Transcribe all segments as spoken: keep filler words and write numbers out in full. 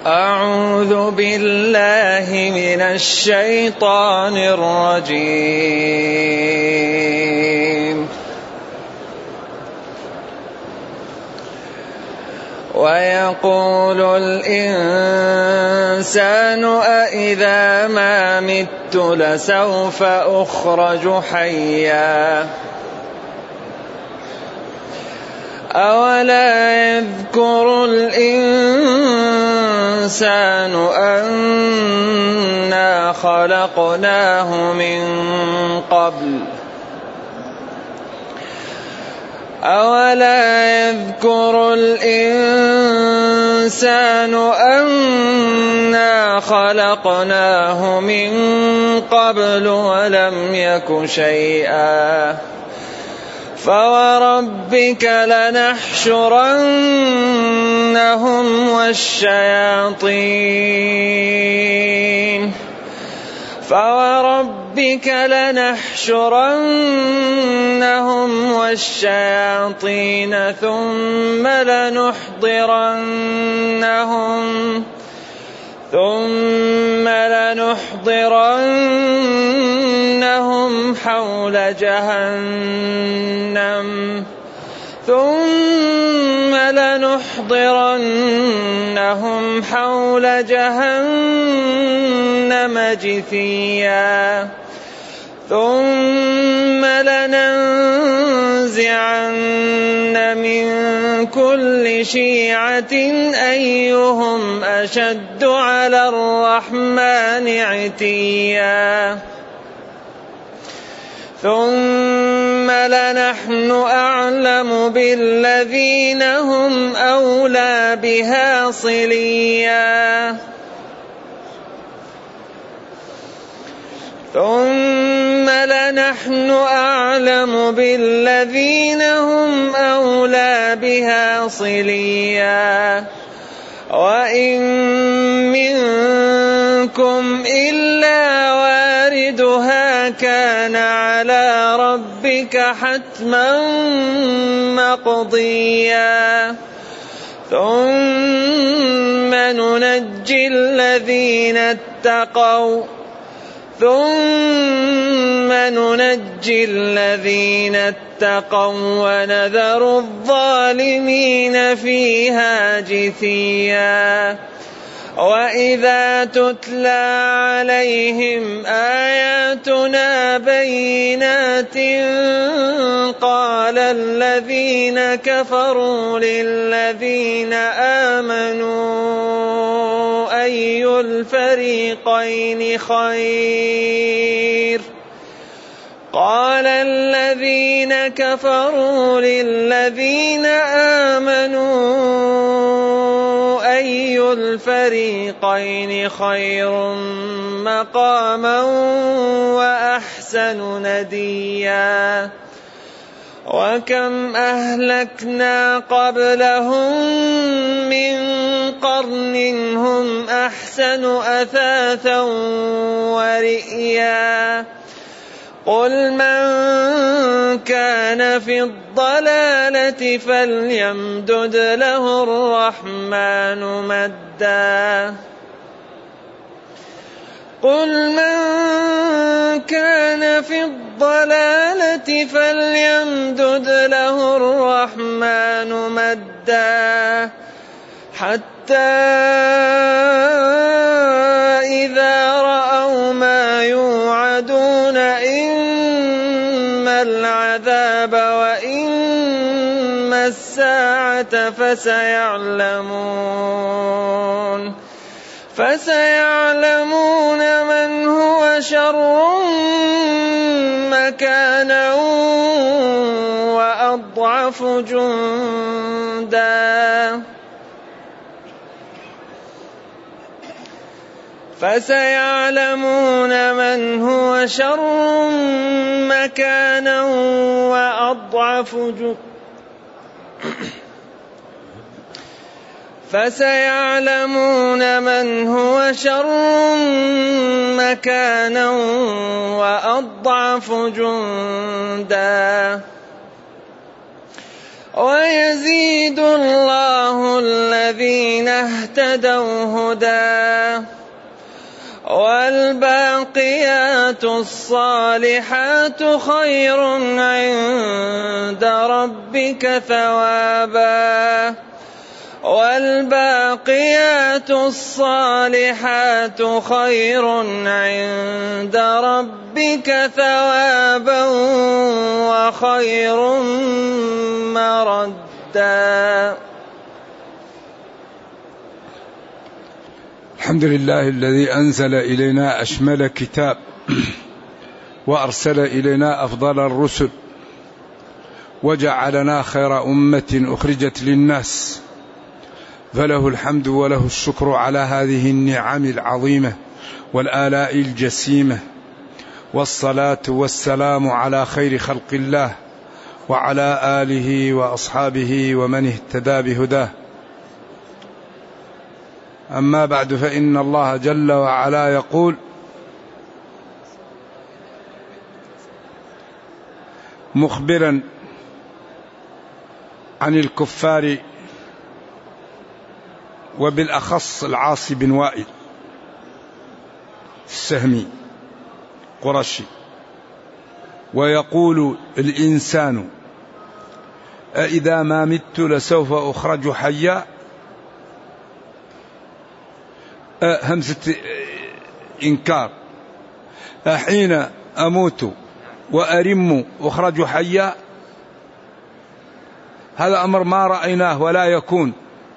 أعوذ بالله من الشيطان الرجيم. ويقول الإنسان أإذا ما مت لسوف أخرج حيا أولا يذكر الإنسان أنا خلقناه من قبل أولا يذكر الإنسان أنا خلقناه من قبل ولم يك شيئا فوربك لنحشرنهم والشياطين فوربك لنحشرنهم والشياطين ثم لنحضرنهم ثم لنحضرنهم حول جهنم ثم لنحضرنهم حول جهنم جثيا ثم لننزعن من كل شيعة أيهم أشد على الرحمن عتيا ثم لنحن أعلم بالذين هم أولى بها صليا ثم لنحن أعلم بالذين هم أولى بها صليا وإن منكم إلا واردها كان على ربك حتما مقضيا ثم ننجي الذين اتقوا ثم ننجي الذين اتقوا ونذر الظالمين فيها جثيا وإذا تتلى عليهم آياتنا بينات قال الذين كفروا للذين آمنوا أي الفريقين خير قال الذين كفروا للذين آمنوا أي الفريقين خير مقاما وأحسن نديا وكم أهلكنا قبلهم من قرن هم أحسن أثاثا ورئيا قل من كان في الضلالة فليمدد له الرحمن مدا قل من كان في الضلالة فليمدد له الرحمن مدا حتى إذا رأوا ما يوعدون إما العذاب وإما الساعة فسيعلمون فسيعلمون من هو شر مكانا وأضعف جندا فسيعلمون من هو شر مكانا وأضعف جندا فسيعلمون من هو شر مكانا وأضعف جندا ويزيد الله الذين الذين اهتدوا هدى والباقيات الصالحات خير عند ربك ثوابا والباقيات الصالحات خير عند ربك ثوابا وخير مردا. الحمد لله الذي أنزل إلينا أشمل كتاب وأرسل إلينا أفضل الرسل وجعلنا خير أمة أخرجت للناس، فله الحمد وله الشكر على هذه النعم العظيمة والآلاء الجسيمة، والصلاة والسلام على خير خلق الله وعلى آله وأصحابه ومن اهتدى بهداه. أما بعد، فإن الله جل وعلا يقول: مخبرا عن الكفار وبالأخص العاص بن وائل السهمي قرشي، ويقول الإنسان أإذا ما مت لسوف أخرج حيا. همزة إنكار. أحين أموت وأرم أخرج حيا، هذا أمر ما رأيناه ولا يكون.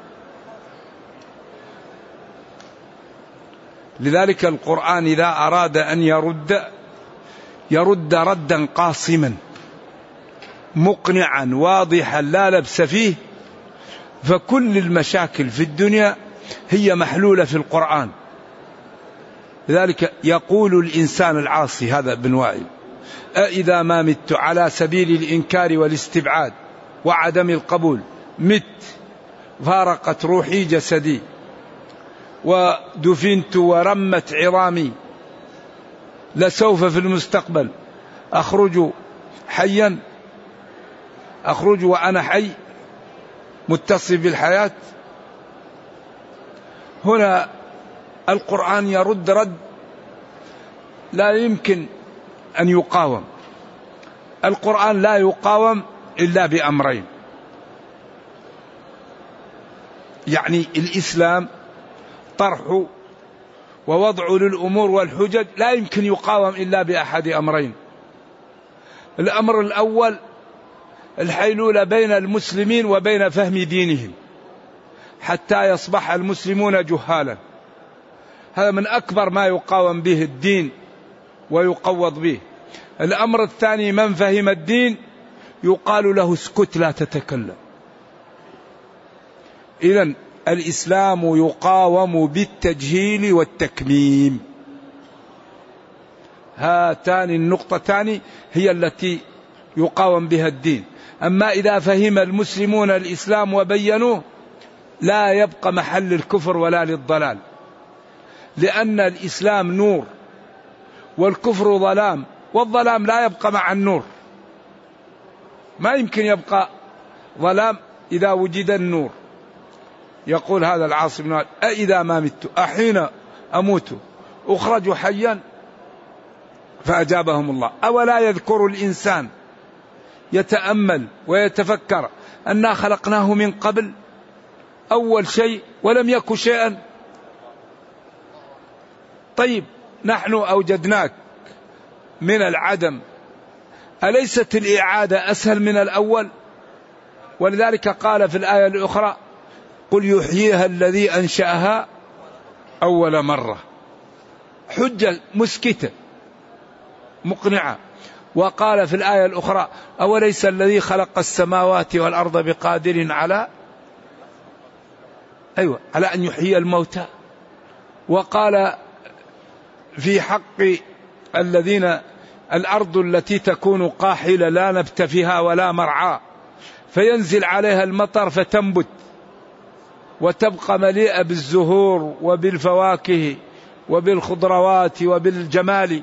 لذلك القرآن إذا أراد أن يرد يرد ردا قاصما مقنعا واضحا لا لبس فيه، فكل المشاكل في الدنيا هي محلولة في القرآن. لذلك يقول الإنسان العاصي هذا بن وائل: أإذا ما مت، على سبيل الإنكار والاستبعاد وعدم القبول، مت فارقت روحي جسدي ودفنت ورمت عظامي، لسوف في المستقبل أخرج حيا، أخرج وأنا حي متصف بالحياة. هنا القرآن يرد رد لا يمكن أن يقاوم. القرآن لا يقاوم إلا بأمرين، يعني الإسلام طرح ووضع للأمور والحجج لا يمكن يقاوم إلا بأحد أمرين. الأمر الأول الحيلولة بين المسلمين وبين فهم دينهم حتى يصبح المسلمون جهالا، هذا من أكبر ما يقاوم به الدين ويقوض به. الأمر الثاني من فهم الدين يقال له اسكت لا تتكلم. إذن الإسلام يقاوم بالتجهيل والتكميم، هاتان النقطتان هي التي يقاوم بها الدين. أما إذا فهم المسلمون الإسلام وبينوه لا يبقى محل الكفر ولا للضلال، لأن الإسلام نور والكفر ظلام، والظلام لا يبقى مع النور، ما يمكن يبقى ظلام إذا وجد النور. يقول هذا العاص بن وائل: أإذا ما مت، أحين أموت أخرج حيا. فأجابهم الله: أولا يذكر الإنسان يتأمل ويتفكر أنا خلقناه من قبل أول شيء ولم يك شيئا. طيب نحن أوجدناك من العدم، أليست الإعادة أسهل من الأول؟ ولذلك قال في الآية الأخرى: قل يحييها الذي أنشأها أول مرة. حجة مسكتة مقنعة. وقال في الآية الأخرى: أوليس الذي خلق السماوات والأرض بقادر على أيوة على أن يحيي الموتى. وقال في حق الذين الأرض التي تكون قاحلة لا نبت فيها ولا مرعى، فينزل عليها المطر فتنبت وتبقى مليئة بالزهور وبالفواكه وبالخضروات وبالجمال.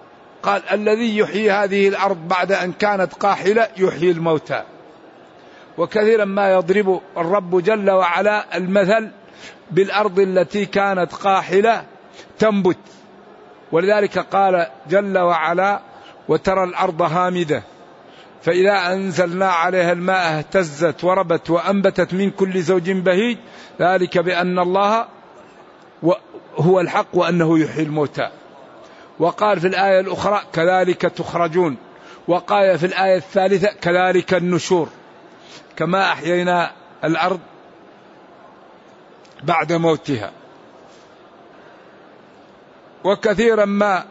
قال: الذي يحيي هذه الأرض بعد أن كانت قاحلة يحيي الموتى. وكثيرا ما يضرب الرب جل وعلا المثل بالأرض التي كانت قاحلة تنبت، ولذلك قال جل وعلا وترى الأرض هامدة فإذا أنزلنا عليها الماء اهتزت وربت وأنبتت من كل زوج بهيج، ذلك بأن الله هو الحق وأنه يحيي الموتى. وقال في الآية الأخرى كذلك تخرجون، وقال في الآية الثالثة كذلك النشور، كما أحيينا الأرض بعد موتها. وكثيرا ما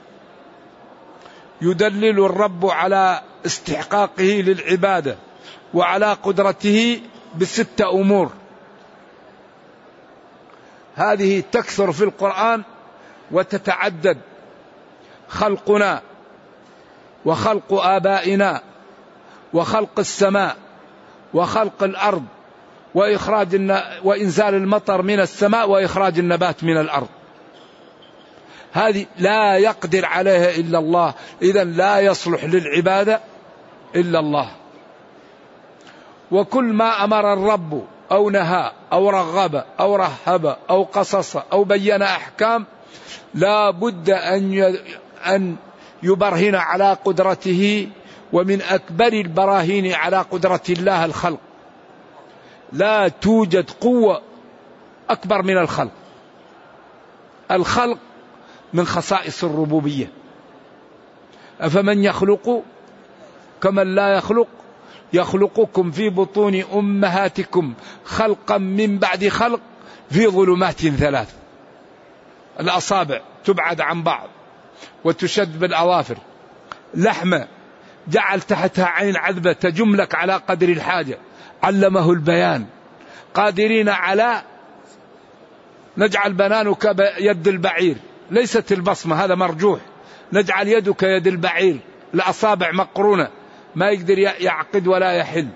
يدلل الرب على استحقاقه للعبادة وعلى قدرته بستة أمور، هذه تكثر في القرآن وتتعدد: خلقنا وخلق آبائنا وخلق السماء وخلق الأرض وإخراج وإنزال المطر من السماء وإخراج النبات من الأرض. هذه لا يقدر عليها إلا الله، إذن لا يصلح للعبادة إلا الله. وكل ما أمر الرب أو نهى أو رغب أو رهب أو قصص أو بين أحكام لا بد أن يبرهن على قدرته، ومن أكبر البراهين على قدرة الله الخلق. لا توجد قوة أكبر من الخلق. الخلق من خصائص الربوبية. أفمن يخلق كمن لا يخلق، يخلقكم في بطون أمهاتكم خلقا من بعد خلق في ظلمات ثلاث. الأصابع تبعد عن بعض وتشد بالأظافر، لحمة جعل تحتها عين عذبة تجملك على قدر الحاجة، علمه البيان. قادرين على نجعل بنانك يد البعير، ليست البصمة، هذا مرجوح، نجعل يدك يد البعير، الأصابع مقرونة ما يقدر يعقد ولا يحل.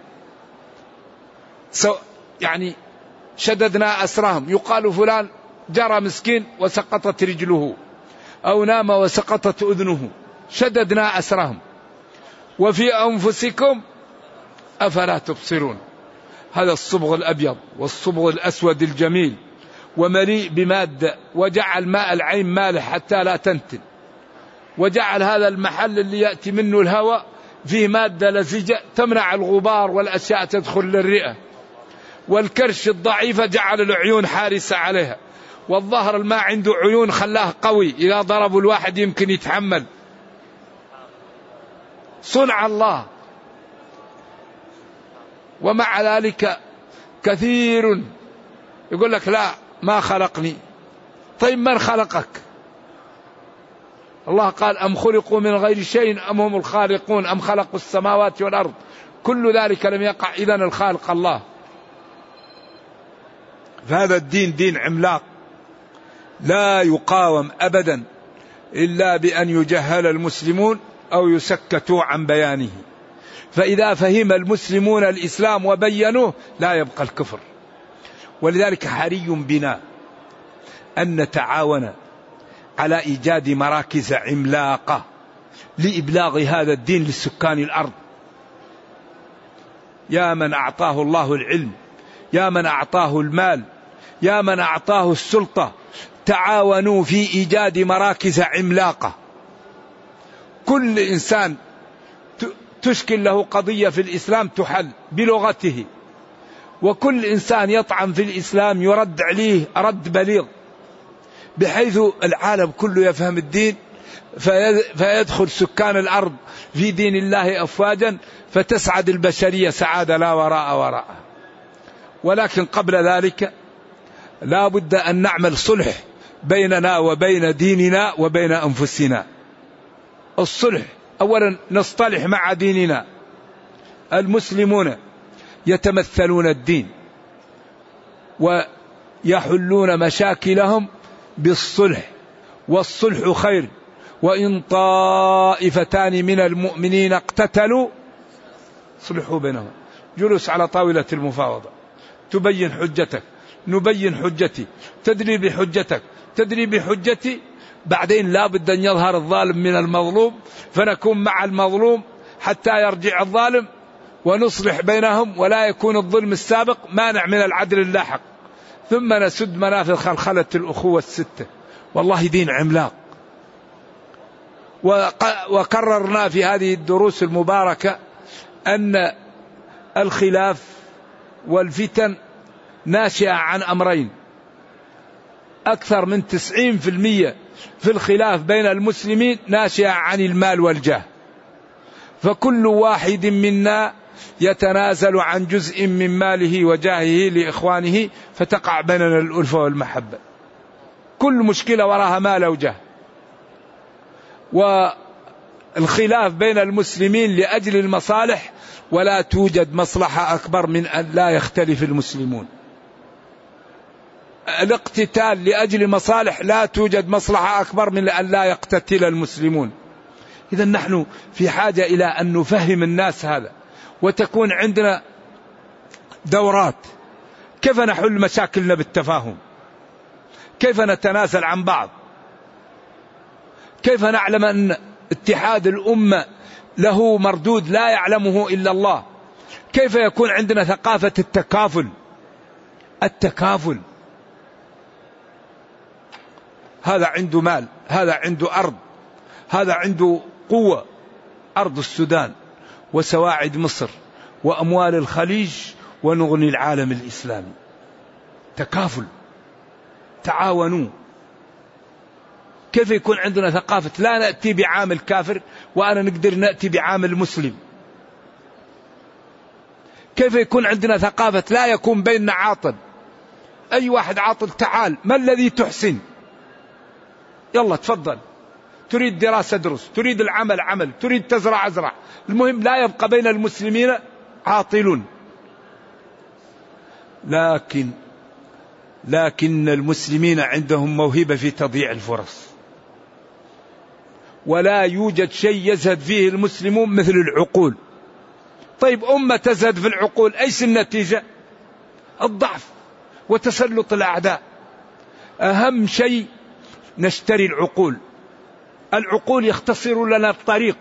يعني شددنا أسرهم، يقال فلان جرى مسكين وسقطت رجله أو نام وسقطت أذنه، شددنا أسرهم. وفي أنفسكم أفلا تبصرون. هذا الصبغ الأبيض والصبغ الأسود الجميل ومليء بمادة، وجعل ماء العين مالح حتى لا تنتن، وجعل هذا المحل اللي يأتي منه الهواء فيه مادة لزجة تمنع الغبار والأشياء تدخل للرئة، والكرش الضعيفة جعل العيون حارسة عليها، والظهر الماء عنده عيون خلاه قوي إذا ضربوا الواحد يمكن يتحمل. صنع الله. ومع ذلك كثير يقول لك لا ما خلقني. طيب من خلقك؟ الله قال أم خلقوا من غير شيء أم هم الخالقون أم خلقوا السماوات والأرض، كل ذلك لم يقع، إذن الخالق الله. فهذا الدين دين عملاق لا يقاوم أبدا إلا بأن يجهل المسلمون أو يسكتوا عن بيانه. فإذا فهم المسلمون الإسلام وبينوه لا يبقى الكفر. ولذلك حري بنا أن نتعاون على إيجاد مراكز عملاقة لإبلاغ هذا الدين للسكان الأرض. يا من أعطاه الله العلم، يا من أعطاه المال، يا من أعطاه السلطة، تعاونوا في إيجاد مراكز عملاقة. كل إنسان تشكل له قضية في الإسلام تحل بلغته، وكل إنسان يطعن في الإسلام يرد عليه رد بليغ، بحيث العالم كله يفهم الدين، فيدخل سكان الأرض في دين الله أفواجا، فتسعد البشرية سعادة لا وراء وراءها. ولكن قبل ذلك لا بد أن نعمل صلح بيننا وبين ديننا وبين أنفسنا. الصلح أولا نصطلح مع ديننا. المسلمون يتمثلون الدين ويحلون مشاكلهم بالصلح، والصلح خير. وإن طائفتان من المؤمنين اقتتلوا صلحوا بينهم. جلوس على طاولة المفاوضة، تبين حجتك، نبين حجتي، تدري بحجتك، تدري بحجتي. بعدين لا بد أن يظهر الظالم من المظلوم، فنكون مع المظلوم حتى يرجع الظالم، ونصلح بينهم ولا يكون الظلم السابق مانع من العدل اللاحق، ثم نسد منافذ خلخلة الأخوة الستة. والله دين عملاق. وقررنا في هذه الدروس المباركة أن الخلاف والفتن ناشئة عن أمرين. أكثر من تسعين في المية في الخلاف بين المسلمين ناشئة عن المال والجاه، فكل واحد منا يتنازل عن جزء من ماله وجاهه لإخوانه، فتقع بيننا الألفة والمحبة. كل مشكلة وراها مال وجاه. والخلاف بين المسلمين لأجل المصالح، ولا توجد مصلحة أكبر من أن لا يختلف المسلمون. الاقتتال لأجل مصالح، لا توجد مصلحة أكبر من أن لا يقتتل المسلمون. إذا نحن في حاجة إلى أن نفهم الناس هذا، وتكون عندنا دورات كيف نحل مشاكلنا بالتفاهم، كيف نتنازل عن بعض، كيف نعلم أن اتحاد الأمة له مردود لا يعلمه إلا الله، كيف يكون عندنا ثقافة التكافل. التكافل، هذا عنده مال، هذا عنده أرض، هذا عنده قوة، أرض السودان وسواعد مصر وأموال الخليج ونغني العالم الإسلامي. تكافل، تعاونوا. كيف يكون عندنا ثقافة لا نأتي بعامل كافر وأنا نقدر نأتي بعامل مسلم؟ كيف يكون عندنا ثقافة لا يكون بيننا عاطل؟ أي واحد عاطل تعال، ما الذي تحسن؟ يلا تفضل. تريد دراسة درس، تريد العمل عمل، تريد تزرع أزرع، المهم لا يبقى بين المسلمين عاطل. لكن لكن المسلمين عندهم موهبة في تضييع الفرص، ولا يوجد شيء يزهد فيه المسلمون مثل العقول. طيب أمة تزهد في العقول، أيش النتيجة؟ الضعف وتسلط الأعداء. أهم شيء نشتري العقول. العقول يختصر لنا الطريق.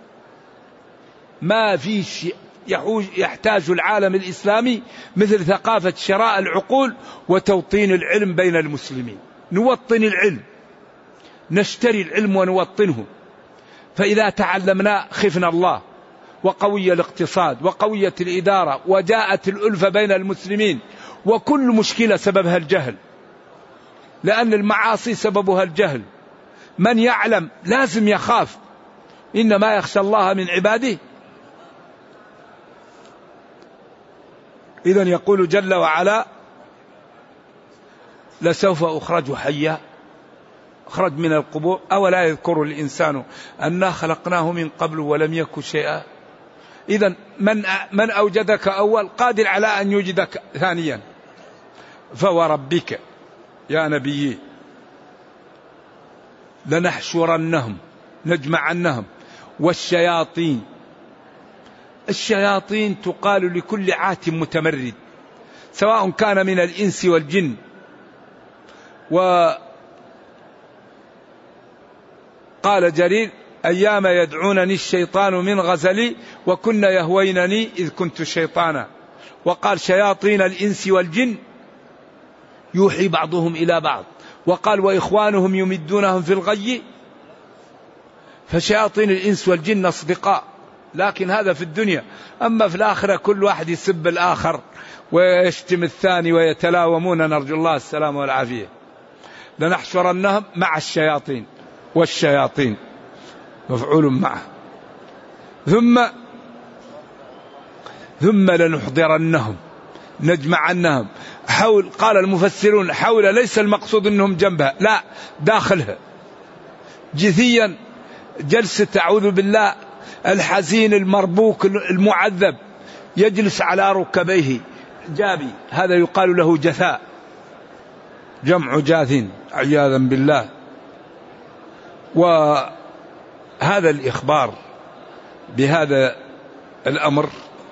ما في شيء يحتاج العالم الإسلامي مثل ثقافة شراء العقول وتوطين العلم بين المسلمين. نوطن العلم، نشتري العلم ونوطنه، فإذا تعلمنا خفنا الله، وقوي الاقتصاد وقوية الإدارة، وجاءت الألفة بين المسلمين. وكل مشكلة سببها الجهل، لأن المعاصي سببها الجهل. من يعلم لازم يخاف، إنما يخشى الله من عباده. إذن يقول جل وعلا: لسوف أخرج حيا، أخرج من القبور. أولا يذكر الإنسان أنا خلقناه من قبل ولم يك شيئا. إذن من من أوجدك أول قادر على أن يوجدك ثانيا. فوربك يا نبي لنحشرنهم، نجمعنهم، والشياطين. الشياطين تقال لكل عات متمرد، سواء كان من الإنس والجن. وقال جرير: أيام يدعونني الشيطان من غزلي وكنا يهوينني إذ كنت شيطانا. وقال: شياطين الإنس والجن يوحي بعضهم إلى بعض. وقال: وإخوانهم يمدونهم في الغي. فشياطين الإنس والجن أصدقاء، لكن هذا في الدنيا. أما في الآخرة كل واحد يسب الآخر ويشتم الثاني ويتلاومون، نرجو الله السلام والعافية. لنحشرنهم مع الشياطين، والشياطين مفعول معه. ثم ثم لنحضرنهم، نجمعنهم حول. قال المفسرون: حول ليس المقصود أنهم جنبها، لا، داخلها جثيا، جلسة أعوذ بالله الحزين المربوك المعذب يجلس على ركبيه جابي، هذا يقال له جثاء، جمع جاث عياذا بالله. وهذا الإخبار بهذا الأمر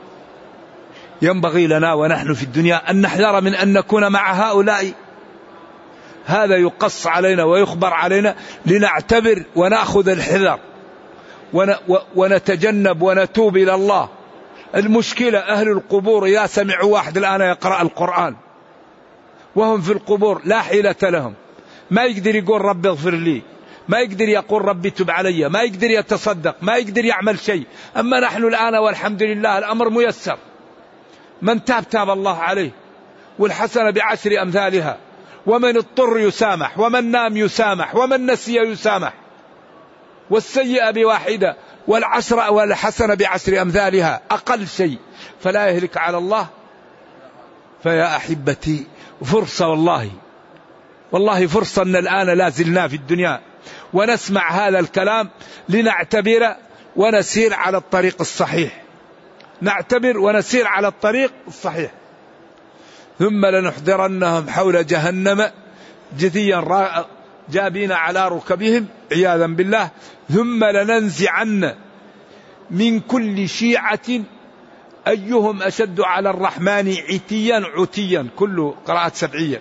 ينبغي لنا ونحن في الدنيا أن نحذر من أن نكون مع هؤلاء. هذا يقص علينا ويخبر علينا لنعتبر ونأخذ الحذر ونتجنب ونتوب إلى الله. المشكلة أهل القبور إذا سمعوا واحد الآن يقرأ القرآن وهم في القبور لا حيلة لهم، ما يقدر يقول رب اغفر لي، ما يقدر يقول ربي تب علي، ما يقدر يتصدق، ما يقدر يعمل شيء. أما نحن الآن والحمد لله الأمر ميسر، من تاب تاب الله عليه، والحسنة بعشر أمثالها، ومن اضطر يسامح، ومن نام يسامح، ومن نسي يسامح، والسيئة بواحدة، والعشر والحسنة بعشر أمثالها أقل شيء، فلا يهلك على الله. فيا أحبتي فرصة والله، والله فرصة أن الآن لا زلنا في الدنيا ونسمع هذا الكلام لنعتبر ونسير على الطريق الصحيح، نعتبر ونسير على الطريق الصحيح. ثم لنحضرنهم حول جهنم جثيا جابين على ركبهم عياذا بالله، ثم لننزعن من كل شيعة أيهم أشد على الرحمن عتيا عتيا، كله قراءة سبعية.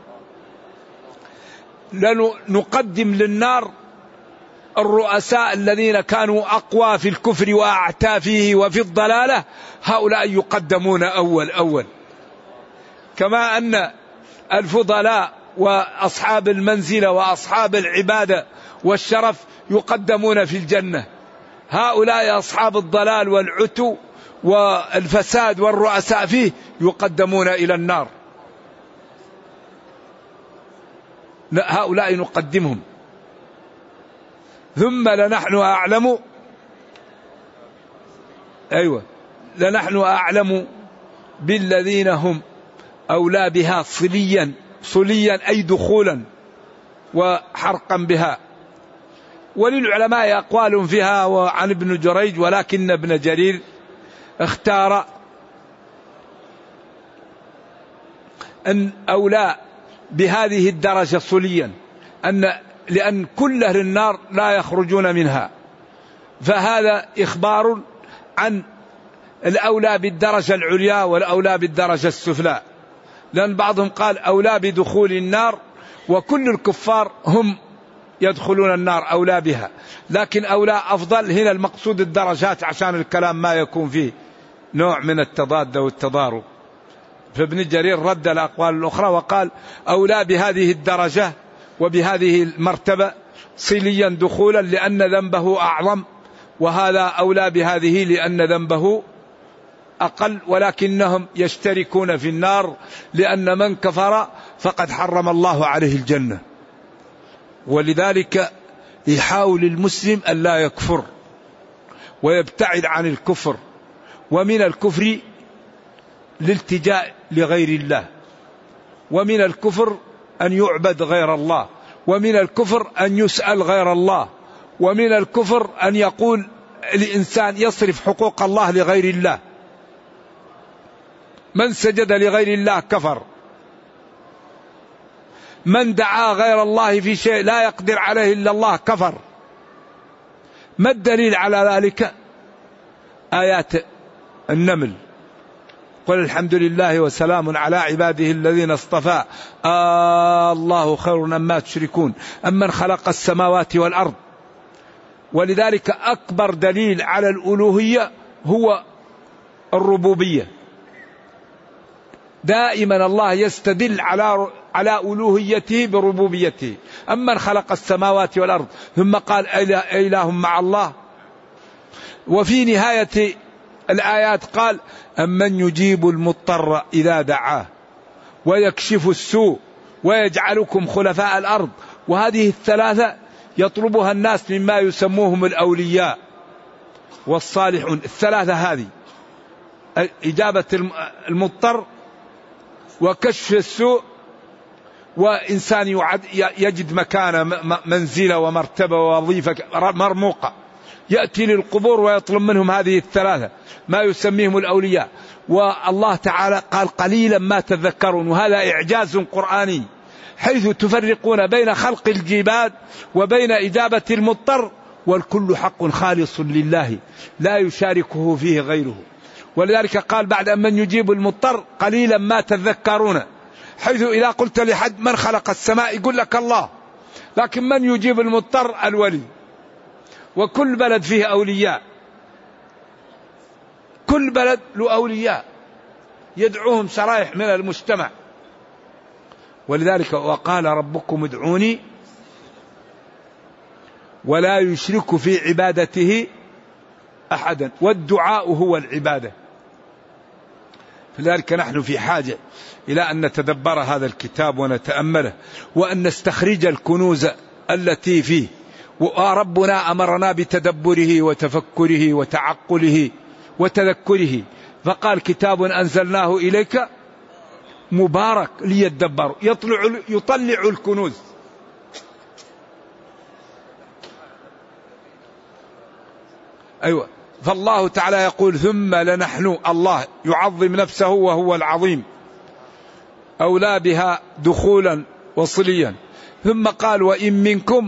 لنقدم للنار الرؤساء الذين كانوا أقوى في الكفر وأعتى فيه وفي الضلالة، هؤلاء يقدمون أول أول، كما أن الفضلاء وأصحاب المنزلة وأصحاب العبادة والشرف يقدمون في الجنة، هؤلاء أصحاب الضلال والعتو والفساد والرؤساء فيه يقدمون إلى النار. هؤلاء نقدمهم. ثم لنحن أعلم، أيوة لنحن أعلم بالذين هم أولى بها صليا، صليا أي دخولا وحرقا بها. وللعلماء أقوال فيها وعن ابن جريج، ولكن ابن جرير اختار أن أولى بهذه الدرجة صليا، أن لأن كل أهل النار لا يخرجون منها، فهذا إخبار عن الأولى بالدرجة العليا والأولى بالدرجة السفلى، لأن بعضهم قال أولى بدخول النار وكل الكفار هم يدخلون النار أولى بها، لكن أولى أفضل هنا المقصود الدرجات عشان الكلام ما يكون فيه نوع من التضاد والتضارب. فابن جرير رد الأقوال الأخرى وقال أولى بهذه الدرجة وبهذه المرتبة صليا دخولا لأن ذنبه أعظم، وهذا أولى بهذه لأن ذنبه أقل، ولكنهم يشتركون في النار لأن من كفر فقد حرم الله عليه الجنة. ولذلك يحاول المسلم أن لا يكفر ويبتعد عن الكفر، ومن الكفر الالتجاء لغير الله، ومن الكفر أن يعبد غير الله، ومن الكفر أن يسأل غير الله، ومن الكفر أن يقول الإنسان يصرف حقوق الله لغير الله. من سجد لغير الله كفر، من دعا غير الله في شيء لا يقدر عليه إلا الله كفر. ما الدليل على ذلك؟ آيات النمل، قل الحمد لله وسلام على عباده الذين اصطفى آه الله خير مما تشركون أمن خلق السماوات والأرض. ولذلك أكبر دليل على الألوهية هو الربوبية، دائما الله يستدل على على ألوهيته بربوبيته. أمن خلق السماوات والأرض، ثم قال إله مع الله. وفي نهاية الآيات قال أمن يجيب المضطر إذا دعاه ويكشف السوء ويجعلكم خلفاء الأرض. وهذه الثلاثة يطلبها الناس مما يسموهم الأولياء والصالحون، الثلاثة هذه إجابة المضطر وكشف السوء وإنسان يجد مكانه منزلة ومرتبة ووظيفة مرموقة، يأتي للقبور ويطلب منهم هذه الثلاثة ما يسميهم الأولياء. والله تعالى قال قليلا ما تذكرون، وهذا إعجاز قرآني حيث تفرقون بين خلق الجبال وبين إجابة المضطر، والكل حق خالص لله لا يشاركه فيه غيره. ولذلك قال بعد أن من يجيب المضطر قليلا ما تذكرون، حيث إذا قلت لحد من خلق السماء يقول لك الله، لكن من يجيب المضطر الولي. وكل بلد فيه أولياء، كل بلد له أولياء يدعوهم شرائح من المجتمع. ولذلك وقال ربكم ادعوني ولا يشرك في عبادته أحدا، والدعاء هو العبادة. لذلك نحن في حاجة إلى أن نتدبر هذا الكتاب ونتأمله، وأن نستخرج الكنوز التي فيه. وربنا أمرنا بتدبره وتفكره وتعقله وتذكره، فقال كتاب أنزلناه إليك مبارك ليدبروا، يطلع يطلع الكنوز. أيوة، فالله تعالى يقول ثم لنحن، الله يعظم نفسه وهو العظيم أولى بها دخولا وصليا. ثم قال وإن منكم،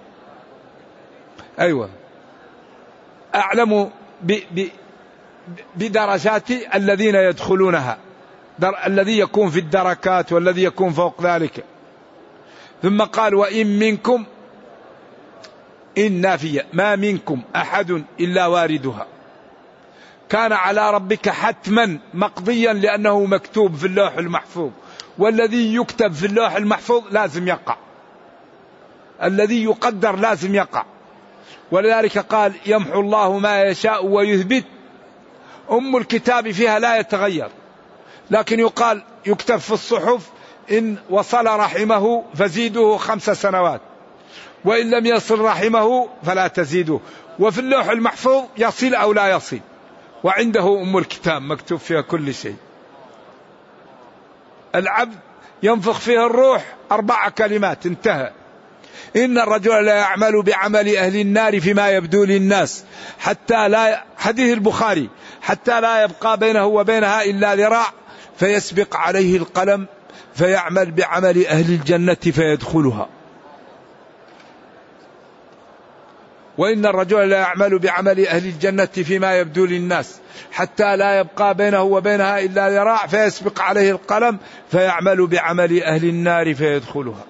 أيوة، أعلم ب ب بدرجات الذين يدخلونها، در الذي يكون في الدركات والذي يكون فوق ذلك. ثم قال وإن منكم، إن نافية، ما منكم أحد إلا واردها، كان على ربك حتما مقضيا لأنه مكتوب في اللوح المحفوظ، والذي يكتب في اللوح المحفوظ لازم يقع، الذي يقدر لازم يقع. ولذلك قال يمحو الله ما يشاء ويثبت، أم الكتاب فيها لا يتغير، لكن يقال يكتب في الصحف إن وصل رحمه فزيده خمس سنوات، وإن لم يصل رحمه فلا تزيده. وفي اللوح المحفوظ يصل أو لا يصل، وعنده أم الكتاب مكتوب فيها كل شيء. العبد ينفخ فيه الروح أربع كلمات انتهى. إن الرجل لا يعمل بعمل أهل النار فيما يبدو للناس حتى لا، حديث البخاري، حتى لا يبقى بينه وبينها إلا ذراع فيسبق عليه القلم فيعمل بعمل أهل الجنة فيدخلها. وإن الرجل لا يعمل بعمل أهل الجنة فيما يبدو للناس حتى لا يبقى بينه وبينها إلا ذراع فيسبق عليه القلم فيعمل بعمل أهل النار فيدخلها.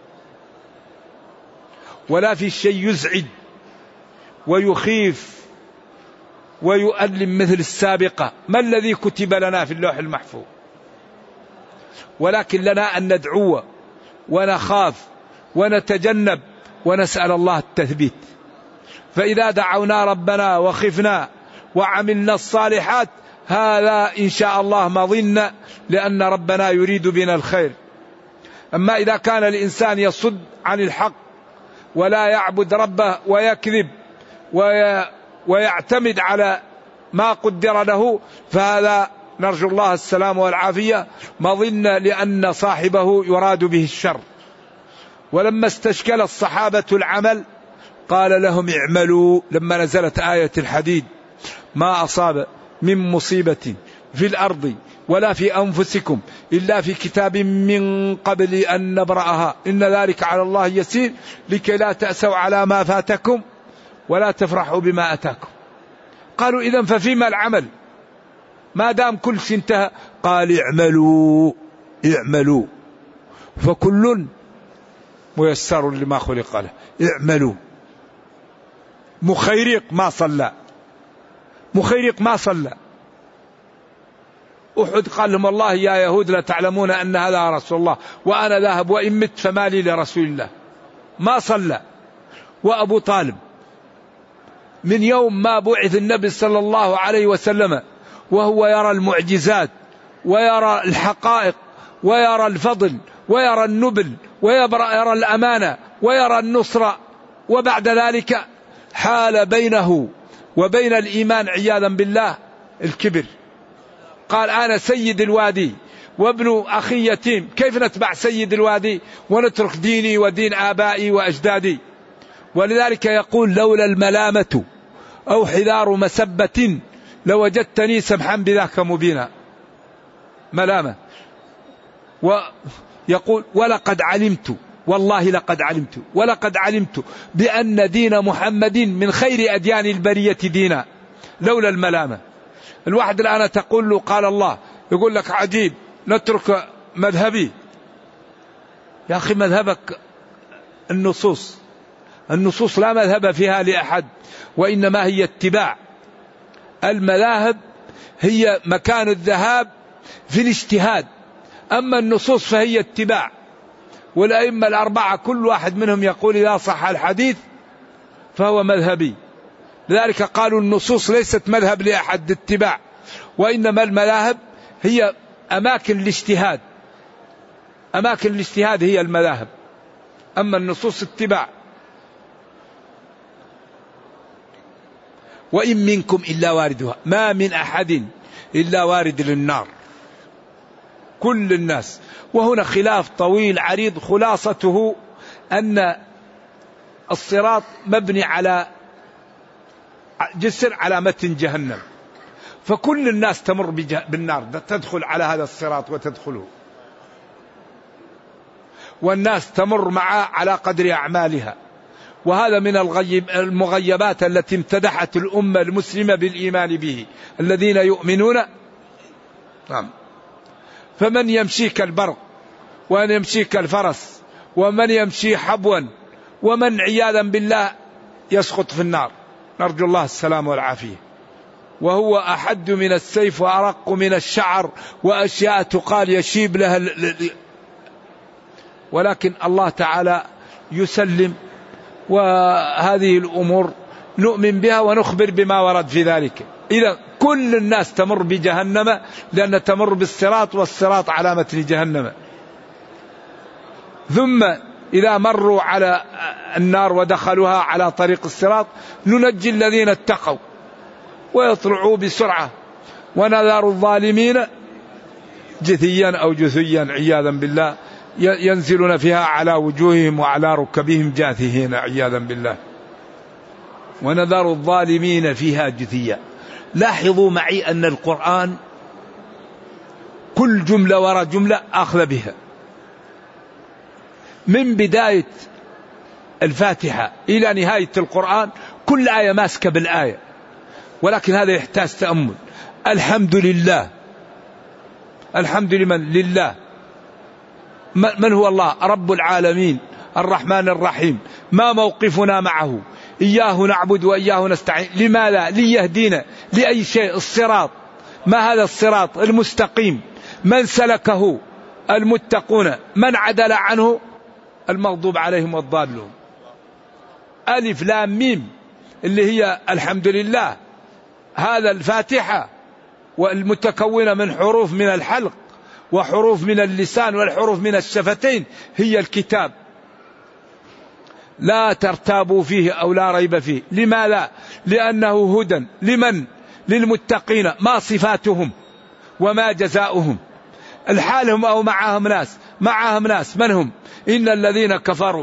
ولا في شيء يزعج ويخيف ويؤلم مثل السابقة. ما الذي كتب لنا في اللوح المحفوظ؟ ولكن لنا أن ندعو ونخاف ونتجنب ونسأل الله التثبيت. فإذا دعونا ربنا وخفنا وعملنا الصالحات هذا إن شاء الله مضينا، لأن ربنا يريد بنا الخير. أما إذا كان الإنسان يصد عن الحق ولا يعبد ربه ويكذب ويعتمد على ما قدر له، فهذا نرجو الله السلام والعافية مضينا، لأن صاحبه يراد به الشر. ولما استشكل الصحابة العمل قال لهم اعملوا، لما نزلت آية الحديد ما أصاب من مصيبة في الأرض ولا في أنفسكم إلا في كتاب من قبل أن نبرأها إن ذلك على الله يسير لكي لا تأسوا على ما فاتكم ولا تفرحوا بما أتاكم. قالوا إذن ففيما العمل ما دام كل شيء انتهى؟ قال اعملوا اعملوا فكل ميسر لما خلق له. اعملوا. مخيرق ما صلى، مخيرق ما صلى. أحد قال لهم الله يا يهود لا تعلمون أن هذا رسول الله وأنا ذاهب وإن مت فما لي لرسول الله، ما صلى. وأبو طالب من يوم ما بعث النبي صلى الله عليه وسلم وهو يرى المعجزات ويرى الحقائق ويرى الفضل ويرى النبل ويرى الأمانة ويرى النصرة، وبعد ذلك حال بينه وبين الإيمان عياذا بالله الكبر. قال أنا سيد الوادي وابن أخي يتيم، كيف نتبع سيد الوادي ونترك ديني ودين آبائي وأجدادي؟ ولذلك يقول لولا الملامة أو حذار مسبة لوجدتني سمحا بذاك مبينا. ملامة. ويقول ولقد علمت، والله لقد علمت ولقد علمت بأن دين محمد من خير أديان البرية دينا لولا الملامة. الواحد الآن تقول له قال الله، يقول لك عجيب نترك مذهبي. يا أخي مذهبك النصوص، النصوص لا مذهب فيها لأحد، وإنما هي اتباع. المذاهب هي مكان الذهاب في الاجتهاد، أما النصوص فهي اتباع. والأئمة الأربعة كل واحد منهم يقول إذا صح الحديث فهو مذهبي، لذلك قالوا النصوص ليست مذهب لأحد اتباع، وإنما المذاهب هي أماكن الاجتهاد، أماكن الاجتهاد هي المذاهب، أما النصوص اتباع. وإن منكم إلا واردها، ما من أحد إلا وارد للنار، كل الناس. وهنا خلاف طويل عريض، خلاصته أن الصراط مبني على جسر على متن جهنم، فكل الناس تمر بالنار، تدخل على هذا الصراط وتدخله، والناس تمر معه على قدر أعمالها. وهذا من المغيبات التي امتدحت الأمة المسلمة بالإيمان به، الذين يؤمنون. نعم. فمن يمشي كالبرق، ومن يمشي كالفرس، ومن يمشي حبوا، ومن عياذا بالله يسقط في النار، نرجو الله السلام والعافية. وهو أحد من السيف وأرق من الشعر، وأشياء تقال يشيب لها، ولكن الله تعالى يسلم. وهذه الأمور نؤمن بها ونخبر بما ورد في ذلك. إذا كل الناس تمر بجهنم، لأن تمر بالصراط، والصراط علامة لجهنم. ثم إذا مروا على النار ودخلوها على طريق الصراط ننجي الذين اتقوا ويطلعوا بسرعة، ونذر الظالمين جثيا أو جثيا عياذا بالله ينزلون فيها على وجوههم وعلى ركبهم جاثيين عياذا بالله. ونذر الظالمين فيها جثيا. لاحظوا معي أن القرآن كل جملة وراء جملة أخذ بها، من بداية الفاتحة إلى نهاية القرآن كل آية ماسكة بالآية، ولكن هذا يحتاج تأمل. الحمد لله، الحمد لمن؟ لله. من هو الله؟ رب العالمين الرحمن الرحيم. ما موقفنا معه؟ إياه نعبد وإياه نستعين. لماذا؟ ليهدينا. لأي شيء؟ الصراط. ما هذا الصراط؟ المستقيم. من سلكه؟ المتقون. من عدل عنه؟ المغضوب عليهم والضالون. ألف لام ميم اللي هي الحمد لله، هذا الفاتحة، والمتكونة من حروف من الحلق وحروف من اللسان والحروف من الشفتين هي الكتاب، لا ترتابوا فيه أو لا ريب فيه. لماذا؟ لأنه هدى. لمن؟ للمتقين. ما صفاتهم وما جزاؤهم؟ الحالهم أو معهم ناس؟ معهم ناس. من هم؟ إن الذين كفروا.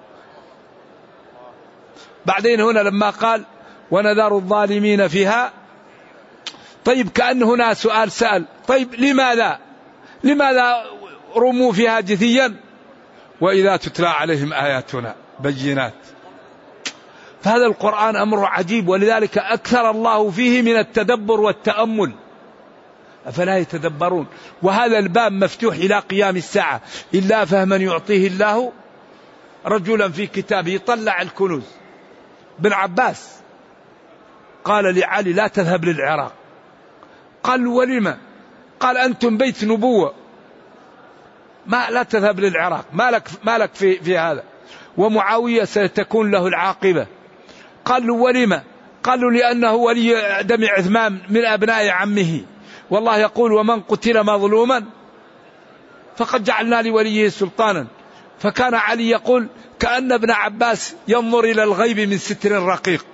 بعدين هنا لما قال ونذر الظالمين فيها، طيب كأن هنا سؤال سأل، طيب لماذا لماذا رموا فيها جثيا وإذا تتلى عليهم آياتنا بينات؟ فهذا القرآن أمر عجيب، ولذلك أكثر الله فيه من التدبر والتأمل، أفلا يتدبرون؟ وهذا الباب مفتوح إلى قيام الساعة، إلا فهما يعطيه الله رجلا في كتابه يطلع الكنوز. بن عباس قال لعلي لا تذهب للعراق، قال ولما؟ قال أنتم بيت نبوة، ما لا تذهب للعراق، ما لك, ما لك في, في هذا، ومعاوية ستكون له العاقبة. قالوا ولما؟ قالوا لأنه ولي دم عثمان من أبناء عمه، والله يقول ومن قتل مظلوما فقد جعلنا لوليه سلطانا. فكان علي يقول كأن ابن عباس ينظر إلى الغيب من ستر رقيق،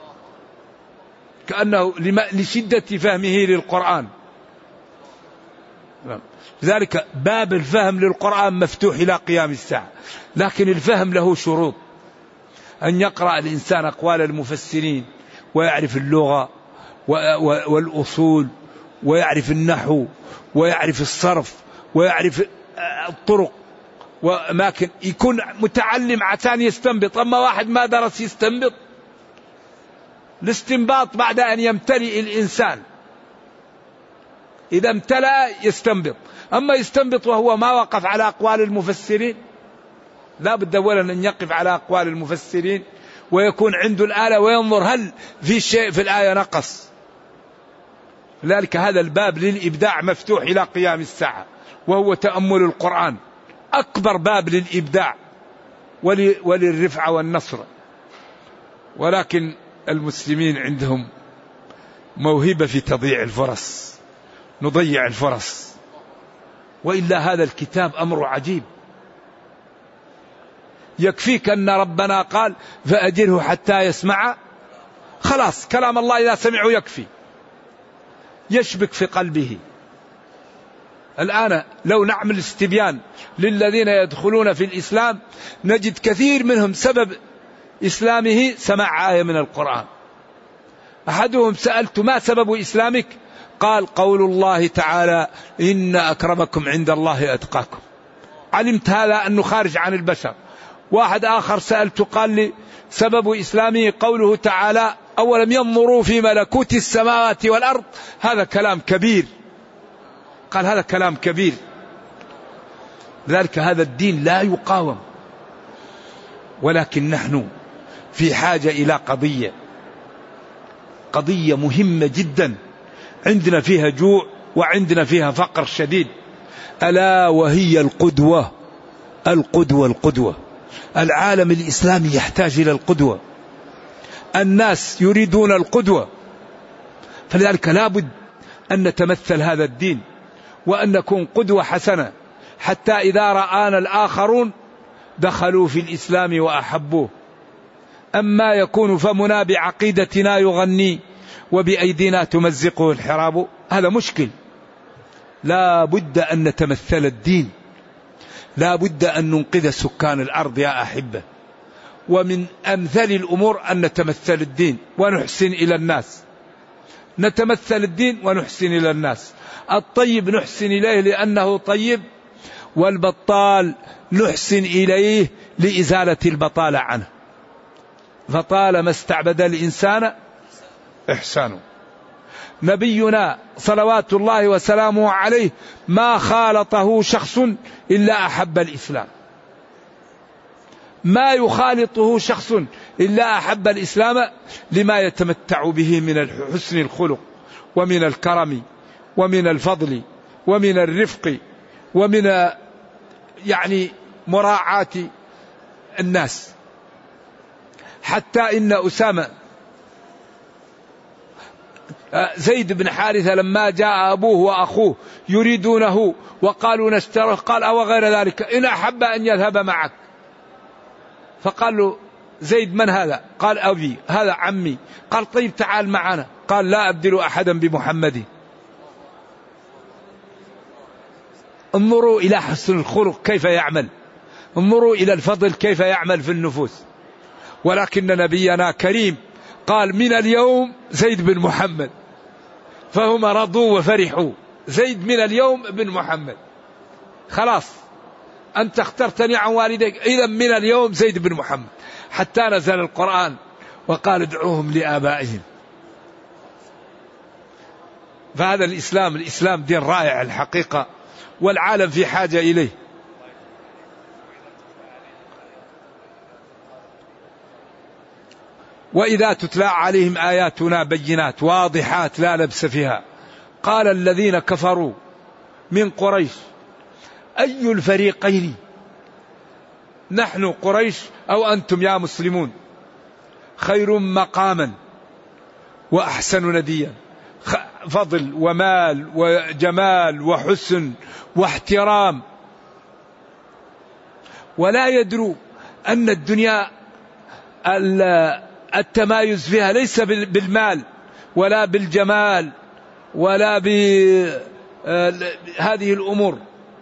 كأنه لشدة فهمه للقرآن. لذلك باب الفهم للقرآن مفتوح إلى قيام الساعة، لكن الفهم له شروط، أن يقرأ الإنسان أقوال المفسرين ويعرف اللغة والأصول ويعرف النحو ويعرف الصرف ويعرف الطرق وأماكن، يكون متعلم عشان يستنبط. أما واحد ما درس يستنبط، الاستنباط بعد أن يمتلئ الإنسان، إذا امتلأ يستنبط. أما يستنبط وهو ما وقف على أقوال المفسرين، لا بد أولا أن يقف على أقوال المفسرين ويكون عنده الآلة وينظر هل في شيء في الآية نقص. لذلك هذا الباب للإبداع مفتوح إلى قيام الساعة، وهو تأمل القرآن، أكبر باب للإبداع وللرفعة والنصر. ولكن المسلمين عندهم موهبة في تضييع الفرص، نضيع الفرص. وإلا هذا الكتاب أمر عجيب. يكفيك أن ربنا قال فأجره حتى يسمع، خلاص كلام الله إذا سمعوا يكفي، يشبك في قلبه. الآن لو نعمل استبيان للذين يدخلون في الإسلام نجد كثير منهم سبب إسلامه سماع آية من القرآن. أحدهم سألت ما سبب إسلامك؟ قال قول الله تعالى إن أكرمكم عند الله أتقاكم. علمت هذا أنه خارج عن البشر. واحد آخر سألته قال لي سبب إسلامه قوله تعالى أولم ينظروا في ملكوت السماوات والأرض. هذا كلام كبير، قال هذا كلام كبير. لذلك هذا الدين لا يقاوم، ولكن نحن في حاجة إلى قضية قضية مهمة جدا، عندنا فيها جوع وعندنا فيها فقر شديد، ألا وهي القدوة. القدوة القدوة العالم الإسلامي يحتاج إلى القدوة، الناس يريدون القدوة. فلذلك لابد أن نتمثل هذا الدين وأن نكون قدوة حسنة، حتى إذا رآنا الآخرون دخلوا في الإسلام وأحبوه. أما يكون فمنا بعقيدتنا يغني وبأيدينا تمزقه الحراب، هذا مشكل. لا بد أن نتمثل الدين، لا بد أن ننقذ سكان الأرض يا أحبة. ومن أمثل الأمور أن نتمثل الدين ونحسن إلى الناس. نتمثل الدين ونحسن إلى الناس. الطيب نحسن إليه لأنه طيب، والبطال نحسن إليه لإزالة البطالة عنه. فطالما استعبد الإنسان إحسانه. نبينا صلوات الله وسلامه عليه ما خالطه شخص إلا أحب الإسلام، ما يخالطه شخص إلا أحب الإسلام لما يتمتع به من حسن الخلق ومن الكرم ومن الفضل ومن الرفق ومن يعني مراعاة الناس. حتى إن أسامة زيد بن حارثة لما جاء أبوه وأخوه يريدونه وقالوا نشتره، قال أو غير ذلك إن أحب أن يذهب معك. فقال له زيد من هذا؟ قال أبي، هذا عمي. قال طيب تعال معنا. قال لا أبدل أحدا بمحمد. انظروا إلى حسن الخلق كيف يعمل، انظروا إلى الفضل كيف يعمل في النفوس. ولكن نبينا كريم قال من اليوم زيد بن محمد، فهم رضوا وفرحوا. زيد من اليوم بن محمد، خلاص أنت اخترتني عن والديك، إذا من اليوم زيد بن محمد. حتى نزل القرآن وقال ادعوهم لآبائهم. فهذا الإسلام الإسلام دين رائع الحقيقة، والعالم في حاجة إليه. وإذا تتلى عليهم آياتنا بينات واضحات لا لبس فيها قال الذين كفروا من قريش أي الفريقين، نحن قريش أو أنتم يا مسلمون، خير مقاما وأحسن نديا. فضل ومال وجمال وحسن واحترام، ولا يدروا أن الدنيا التمايز فيها ليس بالمال ولا بالجمال ولا بهذه الأمور.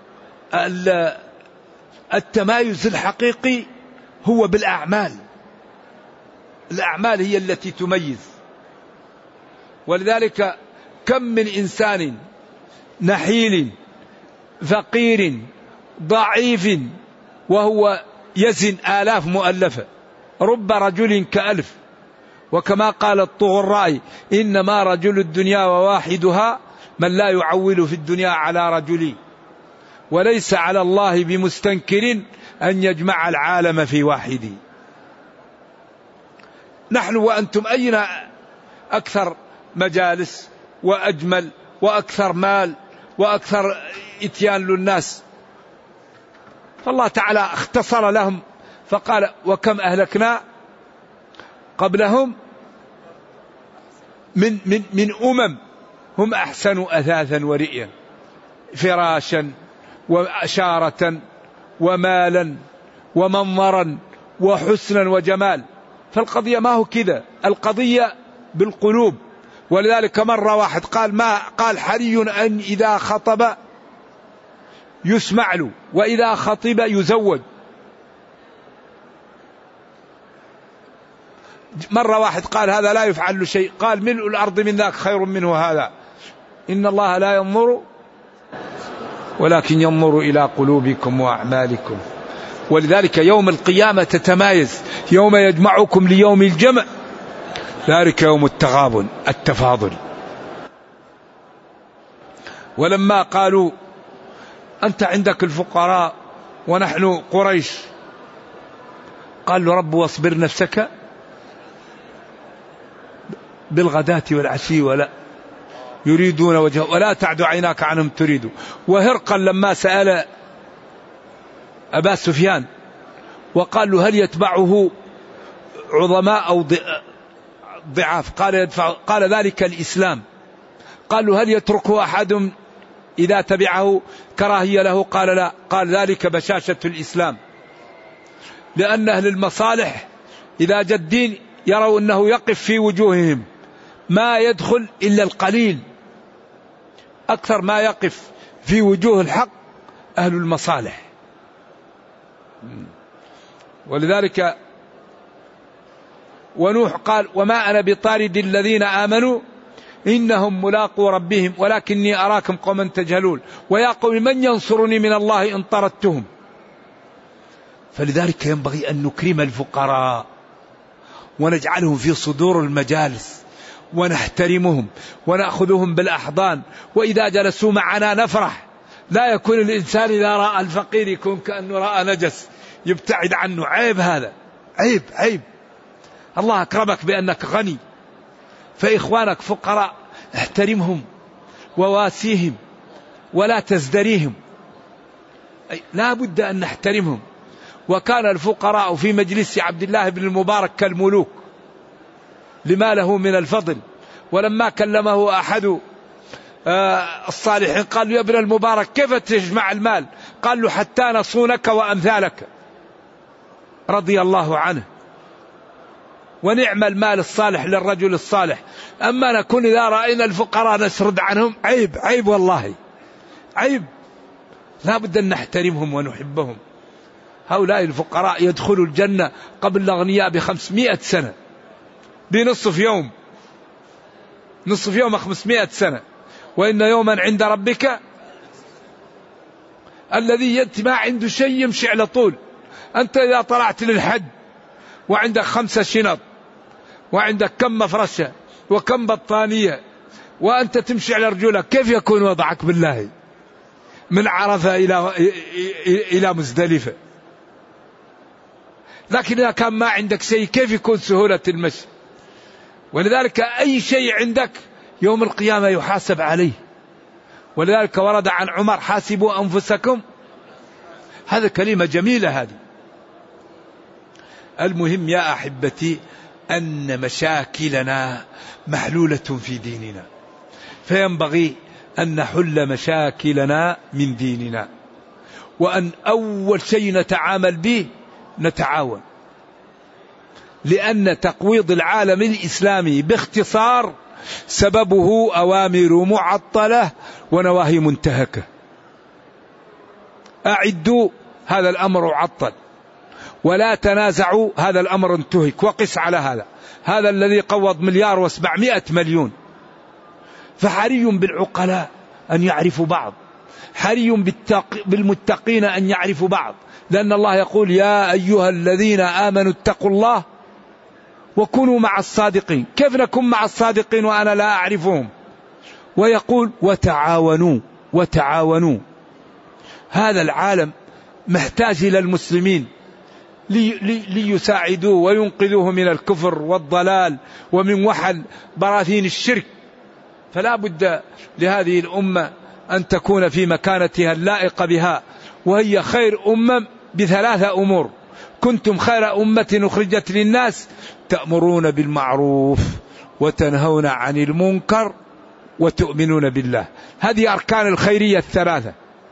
التمايز الحقيقي هو بالأعمال، الأعمال هي التي تميز. ولذلك كم من إنسان نحيل فقير ضعيف وهو يزن آلاف مؤلفة، رب رجل كألف. وكما قال الطغراء إنما رجل الدنيا وواحدها من لا يعول في الدنيا على رجلي، وليس على الله بمستنكر أن يجمع العالم في واحد. نحن وأنتم أين أكثر مجالس وأجمل وأكثر مال وأكثر إتيان للناس. فالله تعالى اختصر لهم فقال وكم أهلكنا قبلهم من, من, من أمم هم أحسن أثاثا ورئيا فراشا وأشارة ومالا ومنظرا وحسنا وجمال. فالقضية ما هو كذا، القضية بالقلوب. ولذلك مرة واحد قال ما قال حري أن إذا خطب يسمع له وإذا خطب يزوج. مرة واحد قال هذا لا يفعل له شيء، قال ملء الأرض من ذاك خير منه هذا. إن الله لا ينظر ولكن ينظر إلى قلوبكم وأعمالكم. ولذلك يوم القيامة تتمايز، يوم يجمعكم ليوم الجمع ذلك يوم التغابن التفاضل. ولما قالوا أنت عندك الفقراء ونحن قريش، قال له رب واصبر نفسك بالغداة والعشي ولا يريدون وجهه ولا تعد عيناك عنهم تريد. وهرقل لما سأل أبا سفيان وقال له هل يتبعه عظماء أو ضعاف، قال يدفع، قال ذلك الإسلام. قال له هل يتركه أحد إذا تبعه كراهية له، قال لا، قال ذلك بشاشة الإسلام. لأن أهل المصالح إذا جدين يروا أنه يقف في وجوههم ما يدخل إلا القليل، أكثر ما يقف في وجوه الحق أهل المصالح. ولذلك ونوح قال وما أنا بطارد الذين آمنوا إنهم ملاقوا ربهم ولكني أراكم قوما تجهلون ويا قوم من ينصرني من الله إن طردتهم. فلذلك ينبغي أن نكرم الفقراء ونجعلهم في صدور المجالس ونحترمهم ونأخذهم بالأحضان، وإذا جلسوا معنا نفرح. لا يكون الإنسان إذا رأى الفقير يكون كأنه رأى نجس يبتعد عنه، عيب هذا، عيب عيب. الله أكرمك بأنك غني، فإخوانك فقراء احترمهم وواسيهم ولا تزدريهم، لا بد أن نحترمهم. وكان الفقراء في مجلس عبد الله بن المبارك كالملوك لما له من الفضل. ولما كلمه أحد الصالحين قال له يا ابن المبارك كيف تجمع المال؟ قال له حتى نصونك وأمثالك، رضي الله عنه. ونعم المال الصالح للرجل الصالح. أما نكون إذا رأينا الفقراء نسرد عنهم، عيب عيب والله عيب. لا بد أن نحترمهم ونحبهم. هؤلاء الفقراء يدخلوا الجنة قبل الأغنياء بخمسمائة سنة، بنصف يوم، نصف يوم خمسمائة سنة. وإن يوما عند ربك الذي يأتي ما عنده شيء يمشي على طول. أنت إذا طلعت للحج وعندك خمسة شنط وعندك كم مفرشة وكم بطانية وأنت تمشي على رجلك، كيف يكون وضعك بالله من عرفة إلى إلى مزدلفة؟ لكن إذا كان ما عندك شيء كيف يكون سهولة المشي؟ ولذلك أي شيء عندك يوم القيامة يحاسب عليه. ولذلك ورد عن عمر حاسبوا أنفسكم، هذا كلمة جميلة هذه. المهم يا أحبتي أن مشاكلنا محلولة في ديننا، فينبغي أن نحل مشاكلنا من ديننا، وأن أول شيء نتعامل به نتعاون. لأن تقويض العالم الإسلامي باختصار سببه أوامر معطلة ونواهي منتهكة. أعدوا هذا الأمر عطل، ولا تنازعوا هذا الأمر انتهك. وقس على هذا، هذا الذي قوض مليار وسبعمائة مليون. فحري بالعقلاء أن يعرفوا بعض، حري بالمتقين أن يعرفوا بعض. لأن الله يقول يا أيها الذين آمنوا اتقوا الله وكونوا مع الصادقين. كيف نكون مع الصادقين وأنا لا أعرفهم؟ ويقول وتعاونوا وتعاونوا. هذا العالم محتاج إلى المسلمين لي لي ليساعدوه وينقذوه من الكفر والضلال ومن وحل براثين الشرك. فلا بد لهذه الأمة أن تكون في مكانتها اللائقة بها، وهي خير أمة بثلاثة أمور: كنتم خير أمة أخرجت للناس تأمرون بالمعروف وتنهون عن المنكر وتؤمنون بالله. هذه أركان الخيرية الثلاثة.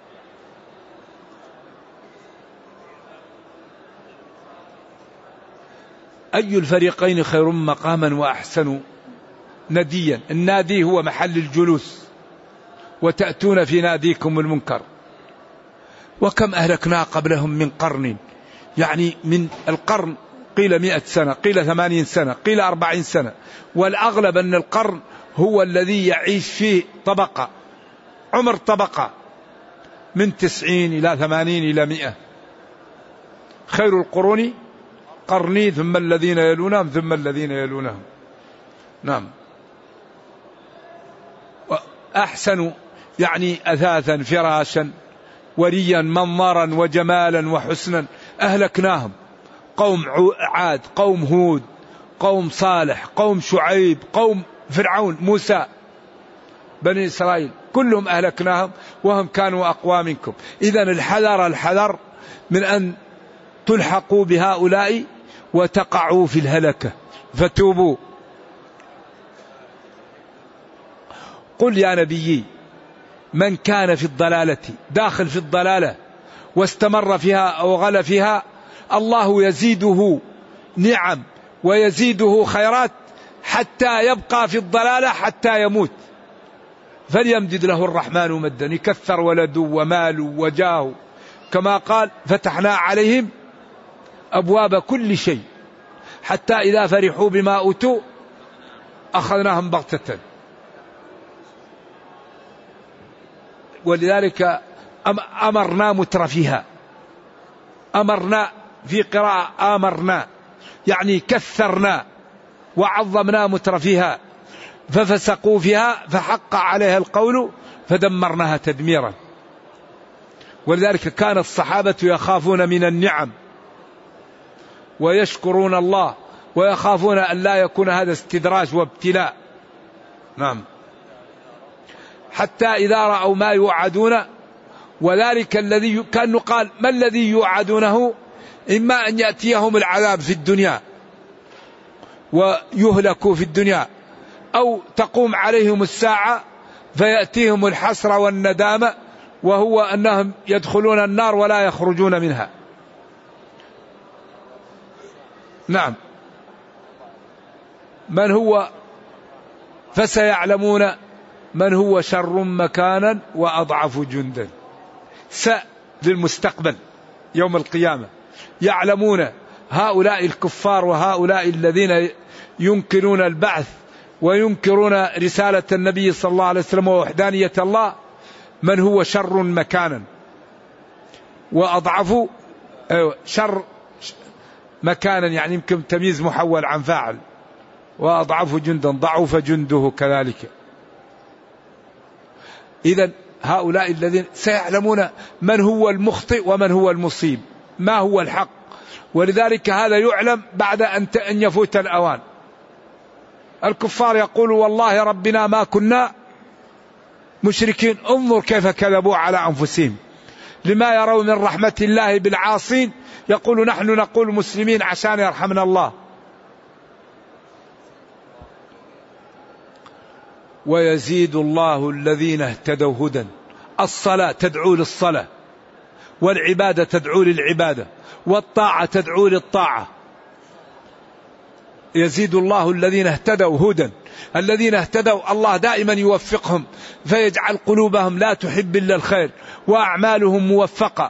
أي الفريقين خير مقاما وأحسن نديا؟ النادي هو محل الجلوس، وتأتون في ناديكم المنكر. وكم أهلكنا قبلهم من قرن، يعني من القرن قيل مئة سنة، قيل ثمانين سنة، قيل أربعين سنة، والأغلب أن القرن هو الذي يعيش فيه طبقة، عمر طبقة من تسعين إلى ثمانين إلى مئة. خير القرون قرني ثم الذين يلونهم ثم الذين يلونهم. نعم. أحسن يعني أثاثا فراشا وريا منظرا وجمالا وحسنا. أهلكناهم: قوم عاد، قوم هود، قوم صالح، قوم شعيب، قوم فرعون، موسى، بني إسرائيل، كلهم أهلكناهم وهم كانوا أقوى منكم. إذن الحذر الحذر من أن تلحقوا بهؤلاء وتقعوا في الهلكة، فتوبوا. قل يا نبيي من كان في الضلالة، داخل في الضلالة واستمر فيها أو غل فيها، الله يزيده نعم ويزيده خيرات حتى يبقى في الضلالة حتى يموت. فليمدد له الرحمن مدا، يكثر ولده وماله وجاه، كما قال: فتحنا عليهم أبواب كل شيء حتى إذا فرحوا بما أوتوا أخذناهم بغتة. ولذلك أمرنا مترفيها، أمرنا في قراءة آمرنا يعني كثرنا وعظمنا مترفيها، ففسقوا فيها فحق عليها القول فدمرناها تدميرا. ولذلك كان الصحابة يخافون من النعم ويشكرون الله ويخافون أن لا يكون هذا استدراج وابتلاء. نعم. حتى إذا رأوا ما يوعدون، وذلك الذي كان قال: ما الذي يوعدونه؟ إما أن يأتيهم العذاب في الدنيا ويهلكوا في الدنيا، أو تقوم عليهم الساعة فيأتيهم الحسرة والندامة، وهو أنهم يدخلون النار ولا يخرجون منها. نعم. من هو فسيعلمون من هو شر مكانا وأضعف جندا. س للمستقبل يوم القيامة، يعلمون هؤلاء الكفار وهؤلاء الذين ينكرون البعث وينكرون رسالة النبي صلى الله عليه وسلم ووحدانية الله، من هو شر مكانا وأضعف شر مكانا، يعني يمكن تمييز محول عن فاعل، وأضعف جندا ضعف جنده كذلك. إذن هؤلاء الذين سيعلمون من هو المخطئ ومن هو المصيب، ما هو الحق. ولذلك هذا يعلم بعد أن يفوت الأوان. الكفار يقولوا: والله ربنا ما كنا مشركين. انظر كيف كذبوا على أنفسهم لما يروا من رحمة الله بالعاصين. يقول: نحن نقول مسلمين عشان يرحمنا الله. ويزيد الله الذين اهتدوا هدى. الصلاة تدعو للصلاة، والعبادة تدعو للعبادة، والطاعة تدعو للطاعة. يزيد الله الذين اهتدوا هدى. الذين اهتدوا الله دائما يوفقهم فيجعل قلوبهم لا تحب إلا الخير وأعمالهم موفقة.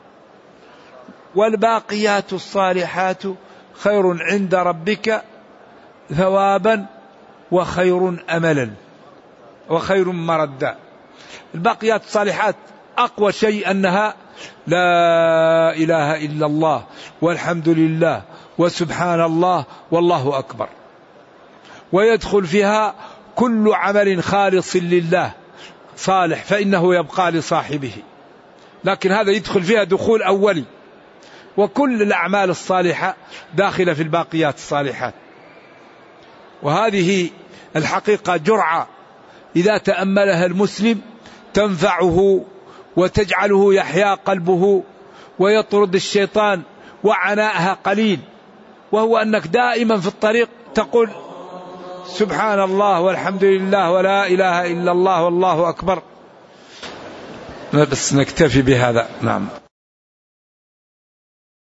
والباقيات الصالحات خير عند ربك ثوابا وخير أملا وخير مردا. الباقيات الصالحات أقوى شيء أنها لا إله إلا الله والحمد لله وسبحان الله والله أكبر. ويدخل فيها كل عمل خالص لله صالح فإنه يبقى لصاحبه، لكن هذا يدخل فيها دخول أولي. وكل الأعمال الصالحة داخلة في الباقيات الصالحات. وهذه الحقيقة جرعة إذا تأملها المسلم تنفعه وتجعله يحيا قلبه ويطرد الشيطان وعناءها قليل، وهو أنك دائما في الطريق تقول سبحان الله والحمد لله ولا إله إلا الله والله أكبر. بس نكتفي بهذا. نعم.